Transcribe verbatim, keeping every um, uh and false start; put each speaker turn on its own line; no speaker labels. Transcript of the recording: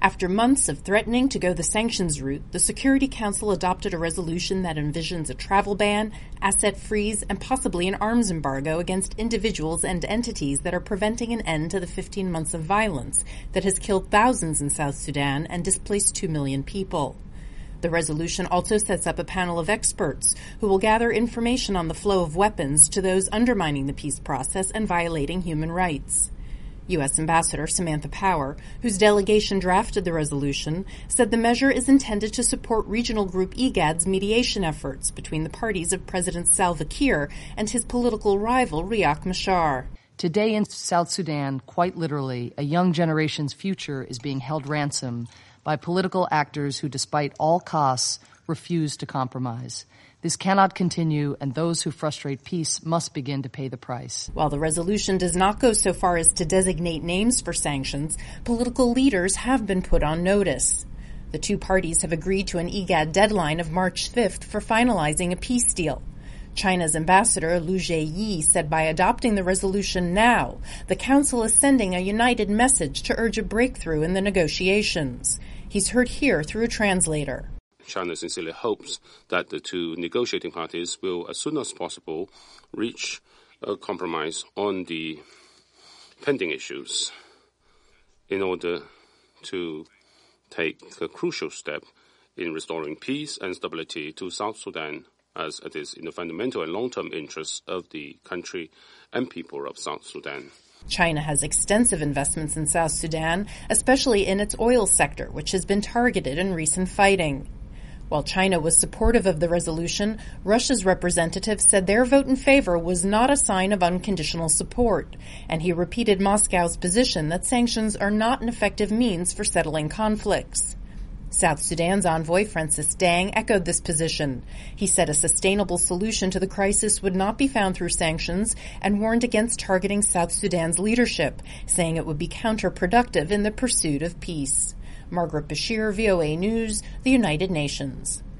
After months of threatening to go the sanctions route, the Security Council adopted a resolution that envisions a travel ban, asset freeze, and possibly an arms embargo against individuals and entities that are preventing an end to the fifteen months of violence that has killed thousands in South Sudan and displaced two million people. The resolution also sets up a panel of experts who will gather information on the flow of weapons to those undermining the peace process and violating human rights. U S Ambassador Samantha Power, whose delegation drafted the resolution, said the measure is intended to support regional group IGAD's mediation efforts between the parties of President Salva Kiir and his political rival Riek Machar.
Today in South Sudan, quite literally, a young generation's future is being held ransom by political actors who, despite all costs, refuse to compromise. This cannot continue, and those who frustrate peace must begin to pay the price.
While the resolution does not go so far as to designate names for sanctions, political leaders have been put on notice. The two parties have agreed to an IGAD deadline of March fifth for finalizing a peace deal. China's ambassador Liu Zheyi said by adopting the resolution now, the Council is sending a united message to urge a breakthrough in the negotiations. He's heard here through a translator.
China sincerely hopes that the two negotiating parties will, as soon as possible, reach a compromise on the pending issues in order to take a crucial step in restoring peace and stability to South Sudan, as it is in the fundamental and long-term interests of the country and people of South Sudan.
China has extensive investments in South Sudan, especially in its oil sector, which has been targeted in recent fighting. While China was supportive of the resolution, Russia's representative said their vote in favor was not a sign of unconditional support, and he repeated Moscow's position that sanctions are not an effective means for settling conflicts. South Sudan's envoy, Francis Dang, echoed this position. He said a sustainable solution to the crisis would not be found through sanctions and warned against targeting South Sudan's leadership, saying it would be counterproductive in the pursuit of peace. Margaret Bashir, V O A News, the United Nations.